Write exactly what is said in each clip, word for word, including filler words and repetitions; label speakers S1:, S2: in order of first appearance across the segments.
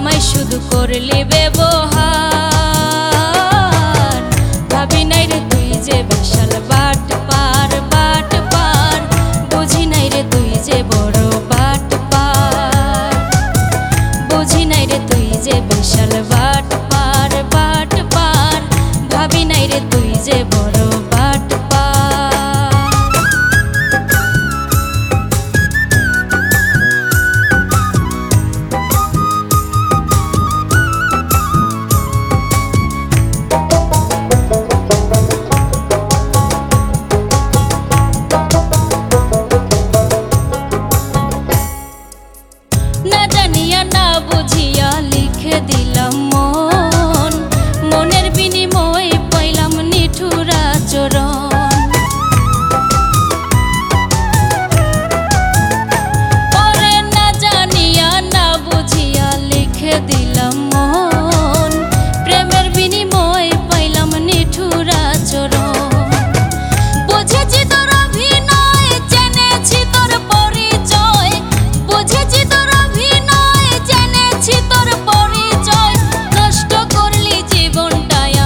S1: আমায় শুধু করলি ব্যবহার। ভাবি নাই রে তুই যে বিশাল বাট পার বাট পার, বুঝি নাই রে তুই যে বড় বাট পার, বুঝি নাই রে তুই যে বিশাল বাট পার বাট পার, ভাবি নাই রে তুই যে বড় বাট পার। না জানিয়া না বুঝিয়া লিখে দিলাম মন, মনের বিনিময়ে পাইলাম নিঠুর আচরণ। ওরে না জানিয়া না বুঝিয়া লিখে দিলাম মন, প্রেমের বিনিময়ে পাইলাম নিঠুর আচরণ। বুঝেছি তোর অভিনয়, জেনেছি তোর পরিচয়, বুঝেছি তোর অভিনয়, জেনেছি তোর পরিচয়, নষ্ট করলি জীবনটাই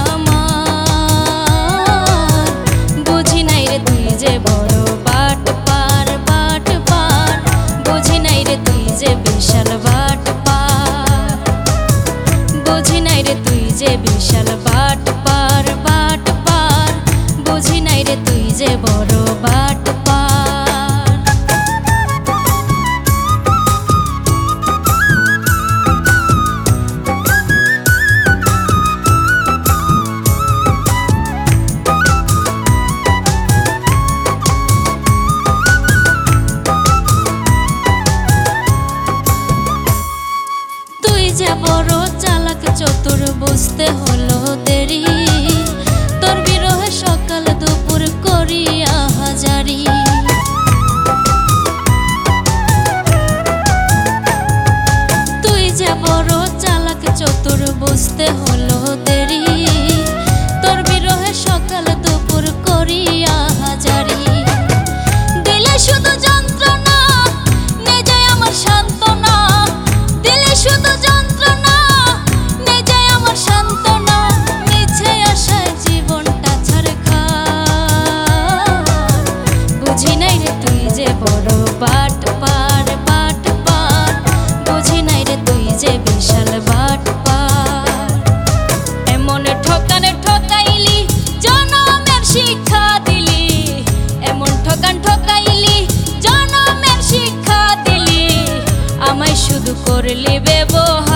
S1: আমার। বুঝি নাই রে তুই যে বড় বাট পার বাট পার, বুঝি নাই রে তুই যে বিশাল বাট পার, বুঝি নাই রে তুই যে বিশাল বাট পার বাট পার, বুঝি নাই রে তুই যে বড় বাট পার। তুই যে বড় চালাক চতুর, বুঝতে হলো দেরি, তোর বিরহে সকাল দুপুর করিয়া হাজারি। তুই যে বড় চালাক চতুর, বুঝতে হলো দেরি, তোর বিরহে সকাল দুপুর করিয়া হাজারি। দিলে শুধু যন্ত্রণা, নিজে আমার সান্ত্বনা, দিলে শুধু যন্ত্রণা, নিজে আমার সান্ত্বনা, মিছে আশায় জীবনটা ছারখার। বুঝি নাই রে তুই যে বড় বাট পার বাট পার, বুঝি নাই রে তুই যে বিশাল বাট পার। এমন ঠকান ঠকাইলি, জনমের শিক্ষা দিলি, এমন ঠকান ঠকাইলি, জনমের শিক্ষা দিলি, আমায় শুধু করলি ব্যবহার।